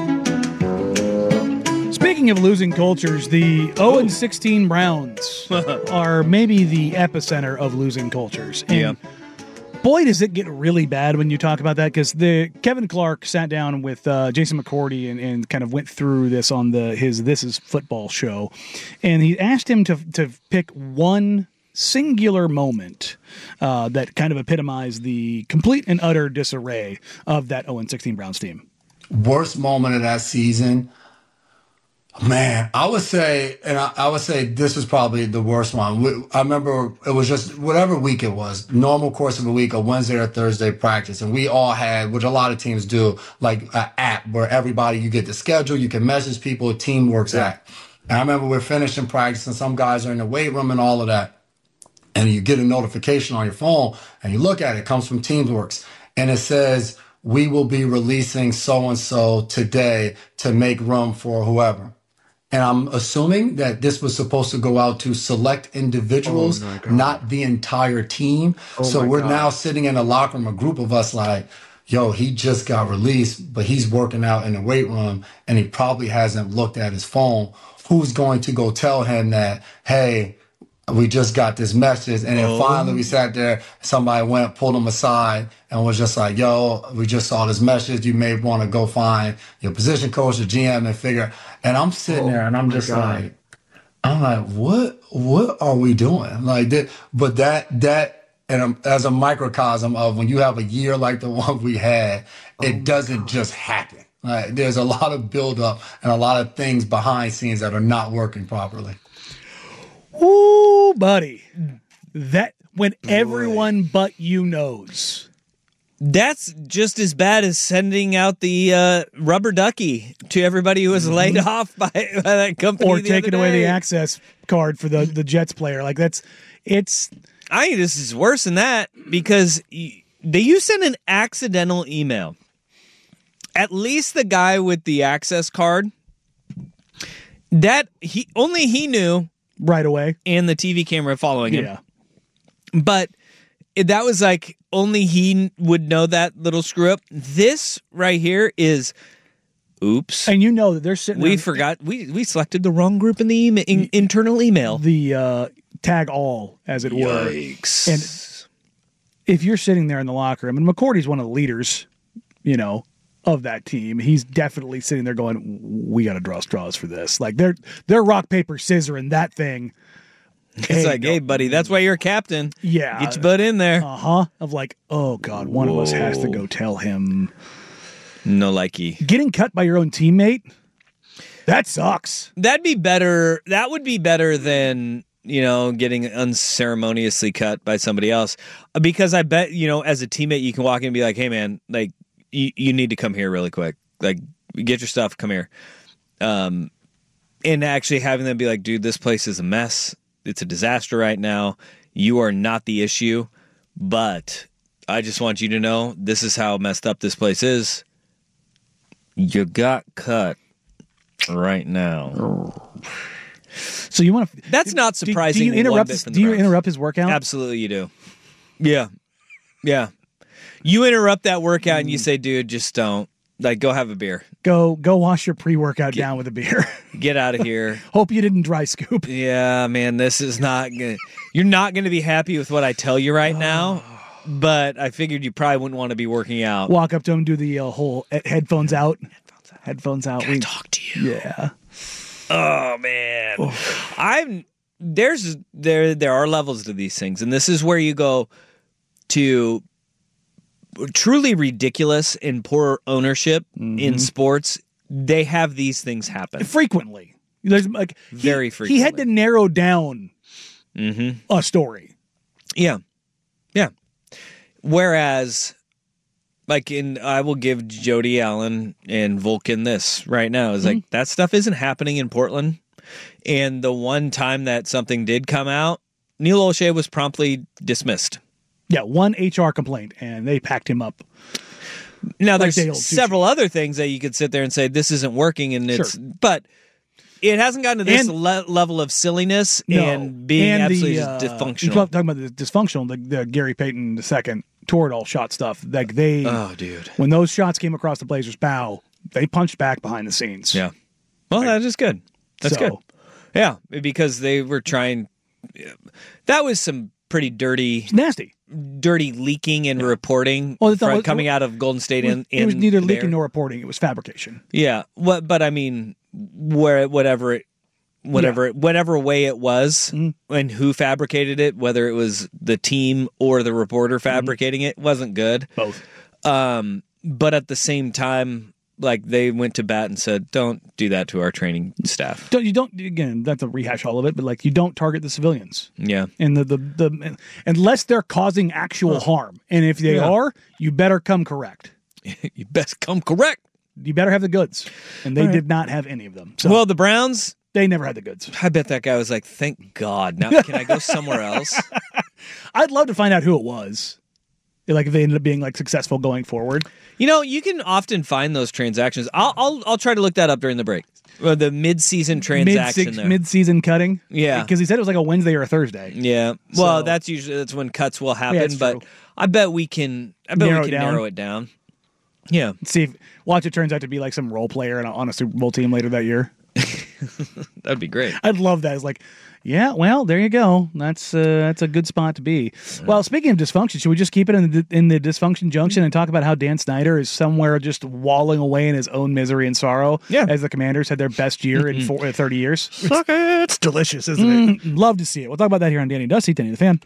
Speaking of losing cultures, the oh and sixteen Browns are maybe the epicenter of losing cultures. And yeah. boy, does it get really bad when you talk about that, because the Kevin Clark sat down with uh, Jason McCourty and, and kind of went through this on the his This Is Football show, and he asked him to to pick one singular moment uh, that kind of epitomized the complete and utter disarray of that oh and sixteen Browns team. Worst moment of that season. Man, I would say, and I, I would say this was probably the worst one. I remember it was just whatever week it was, normal course of a week, a Wednesday or Thursday practice. And we all had, which a lot of teams do, like an app where everybody, you get the schedule, you can message people, a team works yeah. app. And I remember we're finishing practice and some guys are in the weight room and all of that. And you get a notification on your phone and you look at it, it comes from Teamworks. And it says, we will be releasing so-and-so today to make room for whoever. And I'm assuming that this was supposed to go out to select individuals, oh not the entire team. Oh so we're God. now sitting in a locker room, a group of us like, yo, he just got released, but he's working out in the weight room and he probably hasn't looked at his phone. Who's going to go tell him that, hey, we just got this message? And then oh. finally we sat there, somebody went, pulled him aside and was just like, yo, we just saw this message. You may want to go find your position coach or G M and figure. And I'm sitting oh, there and I'm just God. like, I'm like, what, what are we doing? Like that, but that, that, and as a microcosm of when you have a year like the one we had, it oh doesn't God. just happen. Like there's a lot of buildup and a lot of things behind scenes that are not working properly. Ooh, buddy. That when Boy. everyone but you knows That's just as bad as sending out the uh, rubber ducky to everybody who was mm-hmm. laid off by, by that company. Or the taking other away day. the access card for the, the Jets player. Like, that's, it's. I think this is worse than that because y- they you send an accidental email. At least the guy with the access card, that he only he knew right away, and the T V camera following him. Yeah. But that was like only he would know that little screw up. This right here is, oops. And you know that they're sitting. We there, forgot. We we selected the wrong group in the email, in, internal email. The uh, tag all, as it were. Yikes. And if you're sitting there in the locker room, and McCourty's one of the leaders, you know, of that team, he's definitely sitting there going, "We got to draw straws for this." Like they're they're rock paper scissor in that thing. It's hey, like, no, hey, buddy, that's why you're a captain. Yeah. Get your butt in there. Uh-huh. Of like, oh, God, one Whoa. of us has to go tell him. No likey. Getting cut by your own teammate, that sucks. That'd be better. That would be better than, you know, getting unceremoniously cut by somebody else. Because I bet, you know, as a teammate, you can walk in and be like, hey, man, like, you, you need to come here really quick. Like, get your stuff, come here. Um, and actually having them be like, dude, this place is a mess. It's a disaster right now. You are not the issue, but I just want you to know this is how messed up this place is. You got cut right now. So you want to? That's not surprising. Do, do you interrupt? His, do you interrupt his workout? Absolutely, you do. Yeah, yeah. You interrupt that workout and you say, "Dude, just don't." Like, go have a beer. Go go wash your pre-workout get, down with a beer. Get out of here. Hope you didn't dry scoop. Yeah, man, this is not gonna you're not gonna be happy with what I tell you right now. But I figured you probably wouldn't want to be working out. Walk up to him, do the uh, whole headphones out. Headphones out. Headphones out. Can I talk to you? Yeah. Oh man. Oh. I'm there's there there are levels to these things, and this is where you go to truly ridiculous and poor ownership mm-hmm. in sports. They have these things happen frequently. There's like very he, frequently. He had to narrow down mm-hmm. a story. Yeah, yeah. Whereas, like in, I will give Jody Allen and Vulcan this right now is mm-hmm. like that stuff isn't happening in Portland. And the one time that something did come out, Neil Olshey was promptly dismissed. Yeah, one H R complaint, and they packed him up. Now, like there's several other things that you could sit there and say, this isn't working, and it's, sure. but it hasn't gotten to this and, le- level of silliness no, and being and absolutely the, uh, just dysfunctional. You're talking about the dysfunctional, the, the Gary Payton the second Toradol shot stuff. Like they, oh, dude. When those shots came across the Blazers' bow, they punched back behind the scenes. Yeah. Well, that is good. That's so, good. Yeah, because they were trying, that was some pretty dirty. It's nasty. Dirty leaking and yeah. reporting well, from, was, coming out of Golden State. It was, in, it was in neither there. leaking nor reporting. It was fabrication. Yeah. What? But I mean, where whatever it, whatever yeah. it, whatever way it was, mm-hmm. and who fabricated it, whether it was the team or the reporter fabricating mm-hmm. it, wasn't good. Both. Um, but at the same time, like they went to bat and said, "Don't do that to our training staff." Don't you don't again? That's a rehash all of it, but like you don't target the civilians. Yeah, and the the, the unless they're causing actual oh. harm, and if they yeah. are, you better come correct. You best come correct. You better have the goods, and they right. did not have any of them. So well, the Browns, they never had the goods. I bet that guy was like, "Thank God! Now can I go somewhere else?" I'd love to find out who it was. Like if they ended up being like successful going forward. You know, you can often find those transactions. I'll I'll, I'll try to look that up during the break. Or the mid-season transaction Mid-six, there. Mid-season cutting? Yeah. Because he said it was like a Wednesday or a Thursday. Yeah. So, well, that's usually that's when cuts will happen, yeah, but true. I bet we can I bet narrow we can it narrow it down. Yeah. Let's see if watch it turns out to be like some role player on a Super Bowl team later that year. That'd be great. I'd love that. It's like, yeah, well, there you go. That's uh, that's a good spot to be. Yeah. Well, speaking of dysfunction, should we just keep it in the in the dysfunction junction and talk about how Dan Snyder is somewhere just walling away in his own misery and sorrow? Yeah. As the Commanders had their best year mm-hmm. in four, uh, thirty years. Suck it. It's delicious, isn't mm, it? Love to see it. We'll talk about that here on Danny and Dusty, Danny the Fan.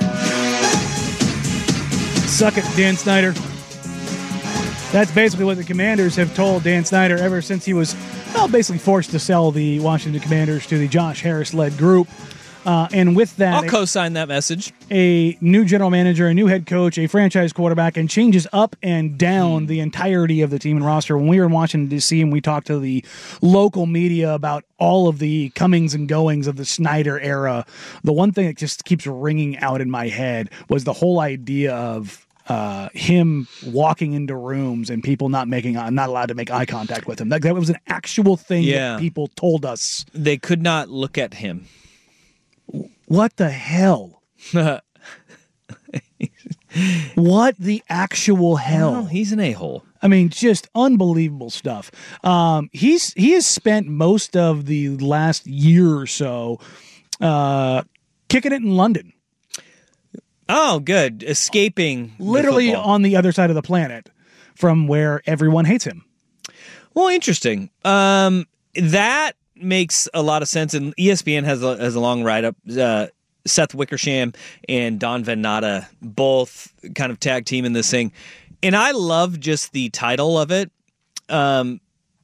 Suck it, Dan Snyder. That's basically what the Commanders have told Dan Snyder ever since he was, well, basically forced to sell the Washington Commanders to the Josh Harris-led group. Uh, and with that, I'll co-sign that message. A new general manager, a new head coach, a franchise quarterback, and changes up and down the entirety of the team and roster. When we were in Washington, D C, and we talked to the local media about all of the comings and goings of the Snyder era, the one thing that just keeps ringing out in my head was the whole idea of Uh, him walking into rooms and people not making, not allowed to make eye contact with him. That, that was an actual thing Yeah. that people told us. They could not look at him. What the hell? What the actual hell? Well, he's an a-hole. I mean, just unbelievable stuff. Um, he's he has spent most of the last year or so uh, kicking it in London. Oh, good. Escaping. Literally on the other side of the planet from where everyone hates him. Well, interesting. Um, that makes a lot of sense. And E S P N has a, has a long write-up. Uh, Seth Wickersham and Don Van Natta both kind of tag team in this thing. And I love just the title of it. Um,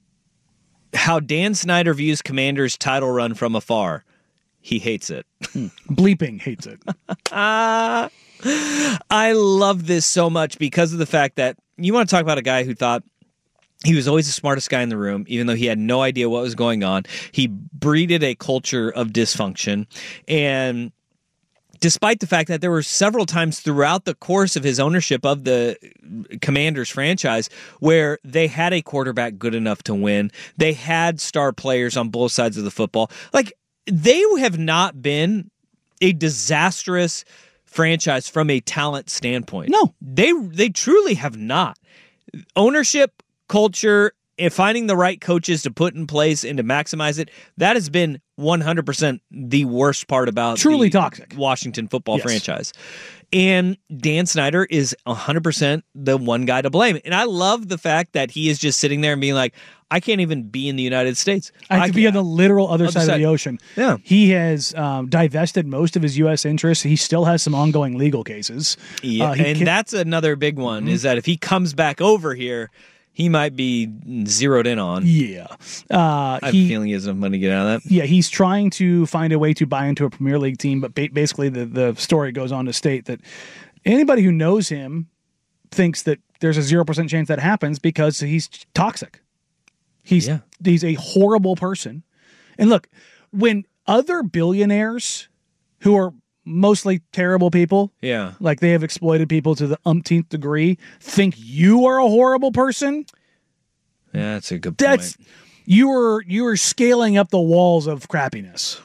how Dan Snyder views Commanders' title run from afar. He hates it. Bleeping hates it. uh, I love this so much because of the fact that you want to talk about a guy who thought he was always the smartest guy in the room, even though he had no idea what was going on. He breeded a culture of dysfunction. And despite the fact that there were several times throughout the course of his ownership of the Commanders franchise where they had a quarterback good enough to win, they had star players on both sides of the football. Like, they have not been a disastrous franchise from a talent standpoint. No. They they truly have not. Ownership, culture, and finding the right coaches to put in place and to maximize it, that has been one hundred percent the worst part about truly the toxic Washington football yes. franchise. And Dan Snyder is one hundred percent the one guy to blame. And I love the fact that he is just sitting there and being like, I can't even be in the United States. I have I to be on the literal other, other side, side of the ocean. Yeah. He has um, divested most of his U S interests. He still has some ongoing legal cases. Yeah, uh, and can- that's another big one, mm-hmm. is that if he comes back over here, he might be zeroed in on. Yeah. Uh, I have he, a feeling he has enough money to get out of that. Yeah, he's trying to find a way to buy into a Premier League team, but ba- basically the, the story goes on to state that anybody who knows him thinks that there's a zero percent chance that happens because he's toxic. He's yeah. he's a horrible person. And look, when other billionaires who are mostly terrible people, yeah, like they have exploited people to the umpteenth degree, think you are a horrible person, yeah, that's a good point. That's you are you are scaling up the walls of crappiness.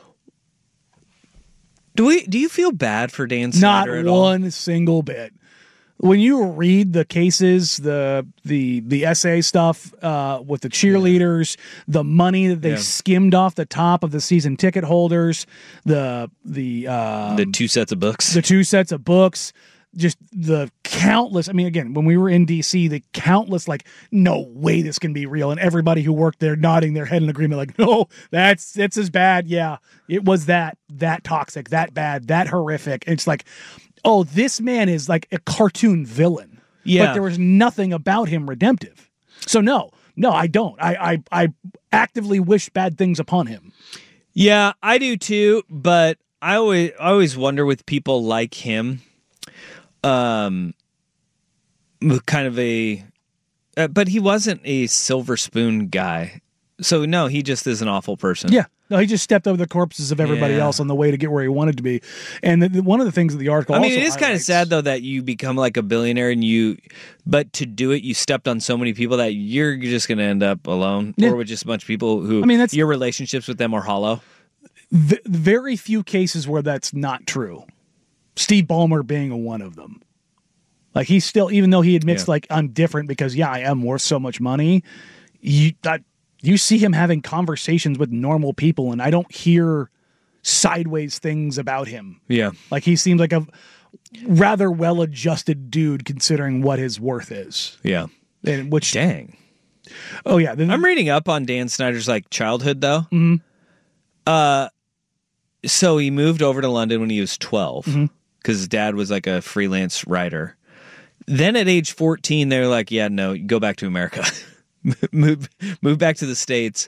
Do we? Do you feel bad for Dan Snyder Not at all? one single bit. When you read the cases, the the the essay stuff uh, with the cheerleaders, the money that they Yeah. skimmed off the top of the season ticket holders, the the um, the two sets of books, the two sets of books, just the countless. I mean, again, when we were in D C, the countless like, no way this can be real, and everybody who worked there nodding their head in agreement, like, no, that's that's as bad. Yeah, it was that that toxic, that bad, that horrific. It's like, oh, this man is like a cartoon villain. Yeah. But there was nothing about him redemptive. So no, no, I don't. I, I, I actively wish bad things upon him. Yeah, I do too. But I always, I always wonder with people like him, um, kind of a, uh, but he wasn't a silver spoon guy. So no, he just is an awful person. Yeah. No, he just stepped over the corpses of everybody Yeah. else on the way to get where he wanted to be. And the, the, one of the things that the article I mean, also it is kind of highlights- sad though that you become like a billionaire and you, but to do it, you stepped on so many people that you're just going to end up alone Yeah. or with just a bunch of people who, I mean, that's- your relationships with them are hollow. V- very few cases where that's not true. Steve Ballmer being one of them. Like he's still, even though he admits Yeah. like I'm different because yeah, I am worth so much money. You that you see him having conversations with normal people, and I don't hear sideways things about him. Yeah. Like he seems like a rather well-adjusted dude considering what his worth is. Yeah. And which dang. Oh yeah, the, I'm reading up on Dan Snyder's like childhood though. Mm-hmm. Uh, so he moved over to London when he was twelve because Mm-hmm. his dad was like a freelance writer. Then at age fourteen, they were like, "Yeah, no, go back to America, move, move back to the States."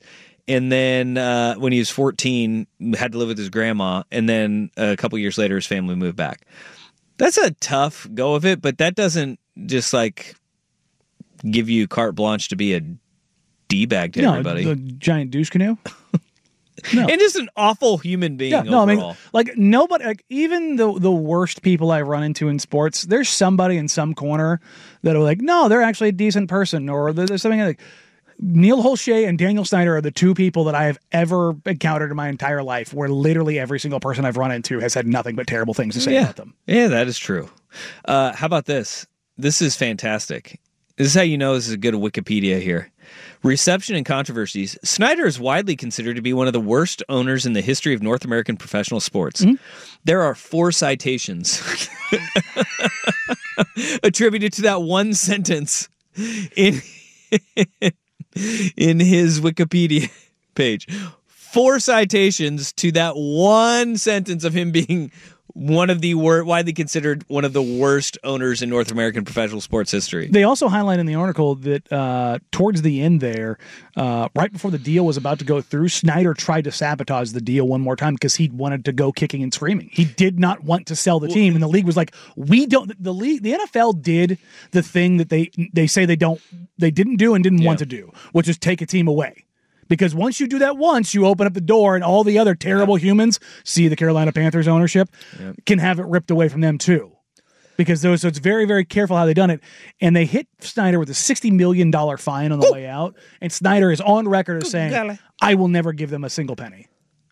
and then uh, when he was fourteen, had to live with his grandma, and then a couple years later, his family moved back. That's a tough go of it, but that doesn't just like give you carte blanche to be a D-bag to no, everybody. The giant douche canoe. No. And just an awful human being. Yeah, no, overall. I mean, like nobody, like even the the worst people I run into in sports, there's somebody in some corner that are like, no, they're actually a decent person, or there's something like Neil Holshay and Daniel Snyder are the two people that I have ever encountered in my entire life, where literally every single person I've run into has had nothing but terrible things to say yeah. about them. Yeah, that is true. Uh, how about this? This is fantastic. This is how you know this is a good Wikipedia here. Reception and controversies. Snyder is widely considered to be one of the worst owners in the history of North American professional sports. Mm-hmm. There are four citations attributed to that one sentence in in his Wikipedia page. Four citations to that one sentence of him being one of the wor- widely considered one of the worst owners in North American professional sports history. They also highlight in the article that uh, towards the end there, uh, right before the deal was about to go through, Snyder tried to sabotage the deal one more time because he wanted to go kicking and screaming. He did not want to sell the team, and the league was like, "We don't." The league, the N F L did the thing that they they say they don't, they didn't do and didn't yeah. want to do, which is take a team away. Because once you do that once, you open up the door and all the other terrible humans, see the Carolina Panthers ownership, yep. can have it ripped away from them too. Because those, so it's very, very careful how they've done it. And they hit Snyder with a sixty million dollars fine on the Ooh. way out. And Snyder is on record as saying, Ooh, I will never give them a single penny.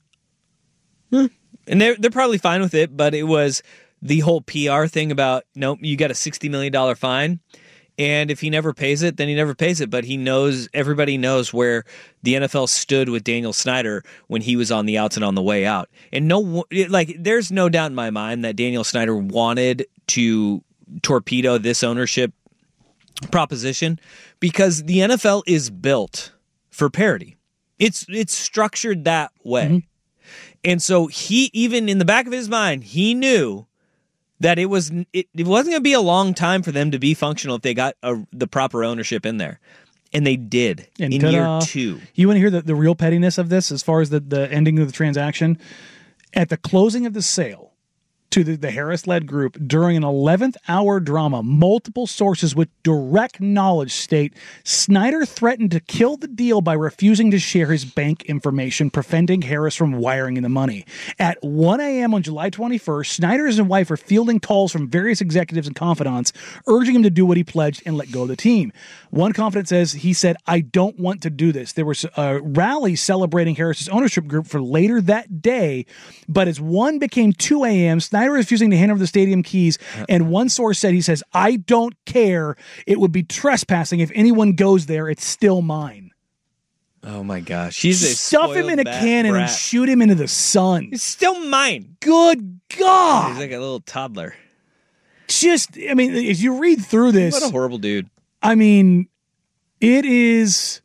Hmm. And they're, they're probably fine with it, but it was the whole P R thing about, nope, you got a sixty million dollars fine. And if he never pays it, then he never pays it. But he knows, everybody knows where the N F L stood with Daniel Snyder when he was on the outs and on the way out. And no, like, there's no doubt in my mind that Daniel Snyder wanted to torpedo this ownership proposition because the N F L is built for parity. It's it's structured that way. Mm-hmm. And so he, even in the back of his mind, he knew that it was it, it wasn't going to be a long time for them to be functional if they got a, the proper ownership in there. And they did and in ta-da. year two. You want to hear the, the real pettiness of this as far as the, the ending of the transaction? At the closing of the sale to the, the Harris-led group, during an eleventh hour drama, multiple sources with direct knowledge state Snyder threatened to kill the deal by refusing to share his bank information, preventing Harris from wiring in the money. At one a.m. on July twenty-first, Snyder and his wife are fielding calls from various executives and confidants, urging him to do what he pledged and let go of the team. One confidant says, he said, I don't want to do this. There was a rally celebrating Harris's ownership group for later that day, but as one became two a.m., Snyder refusing to hand over the stadium keys, and one source said, he says, I don't care. It would be trespassing if anyone goes there. It's still mine. Oh my gosh. He's a Stuff him in a cannon brat. and shoot him into the sun. It's still mine. Good God. He's like a little toddler. Just, I mean, as you read through this. What a horrible dude. I mean, it is.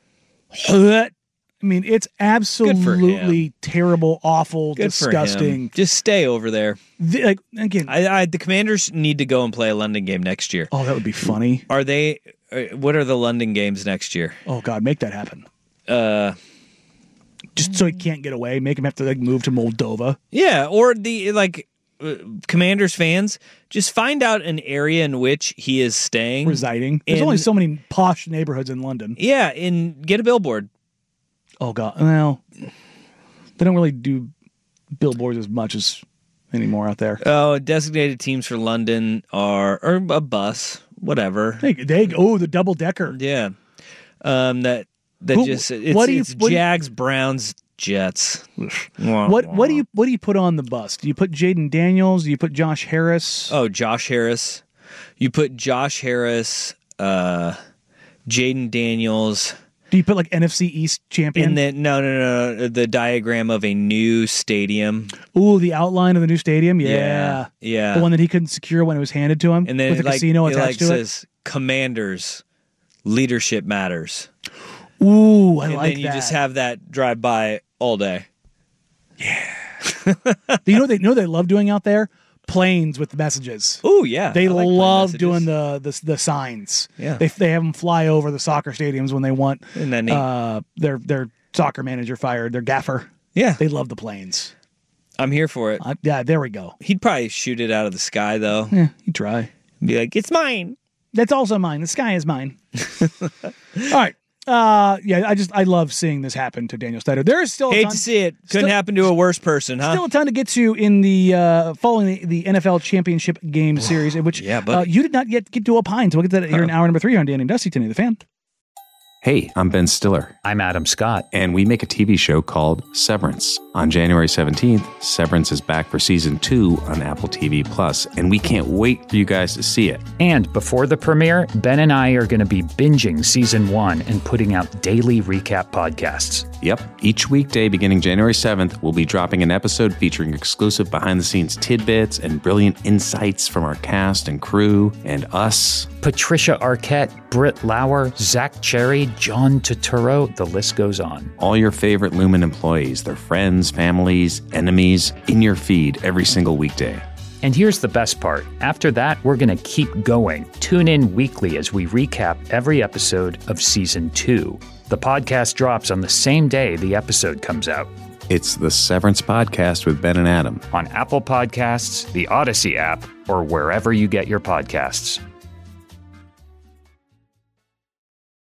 I mean, it's absolutely terrible, awful, Good disgusting. Just stay over there. The, like again, I, I, the Commanders need to go and play a London game next year. Oh, that would be funny. Are they? What are the London games next year? Oh God, make that happen. Uh, just so he can't get away, make him have to like move to Moldova. Yeah, or the like. Uh, Commanders fans, just find out an area in which he is staying, residing. There's and, only so many posh neighborhoods in London. Yeah, and get a billboard. Oh God, well, they don't really do billboards as much as anymore out there. Oh, designated teams for London are or a bus, whatever. They, they oh the double decker. Yeah, um, that that Who, just it's, what do you, it's what Jags, you, Browns, Jets. What what do you what do you put on the bus? Do you put Jaden Daniels? Do you put Josh Harris? Oh, Josh Harris. You put Josh Harris, uh, Jaden Daniels. Do you put like N F C East champion? And then no, no, no, the diagram of a new stadium. Ooh, the outline of the new stadium. Yeah, yeah, yeah. The one that he couldn't secure when it was handed to him. And then with the like, casino it attached like to says, it. Commanders, leadership matters. Ooh, I and like that. And then you just have that drive by all day. Yeah. you know what they you know what they love doing out there? Planes with messages. Oh yeah, they like love doing the, the the signs. Yeah, they they have them fly over the soccer stadiums when they want Isn't that neat? Uh, their their soccer manager fired, their gaffer. Yeah. They love the planes. I'm here for it. Uh, yeah, there we go. He'd probably shoot it out of the sky, though. Yeah, he'd try. Be like, it's mine. That's also mine. The sky is mine. All right. Uh, yeah, I just I love seeing this happen to Daniel Snyder. There is still a hate ton, to see it. Couldn't still, happen to a worse person, huh? Still a ton to get to in the uh, following the, the N F L Championship game series, in which yeah, uh, you did not yet get to opine. So we'll get to that here in hour number three on Danny and Dusty today, the fan. Hey, I'm Ben Stiller. I'm Adam Scott. And we make a T V show called Severance. On January seventeenth, Severance is back for season two on Apple T V Plus, and we can't wait for you guys to see it. And before the premiere, Ben and I are going to be binging season one and putting out daily recap podcasts. Yep. Each weekday beginning January seventh, we'll be dropping an episode featuring exclusive behind-the-scenes tidbits and brilliant insights from our cast and crew and us. Patricia Arquette, Britt Lauer, Zach Cherry, John Turturro, the list goes on. All your favorite Lumen employees, their friends, families, enemies, in your feed every single weekday. And here's the best part. After that, we're going to keep going. Tune in weekly as we recap every episode of season two. The podcast drops on the same day the episode comes out. It's the Severance Podcast with Ben and Adam. On Apple Podcasts, the Odyssey app, or wherever you get your podcasts.